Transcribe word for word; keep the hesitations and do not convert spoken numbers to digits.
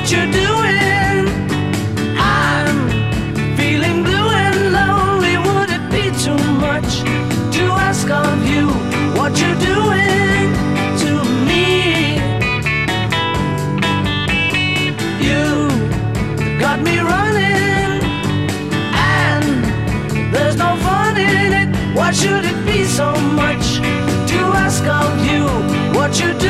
what you're doing. I'm feeling blue and lonely. Would it be too much to ask of you what you're doing to me? You got me running, and there's no fun in it. Why should it be so much to ask of you what you're doing?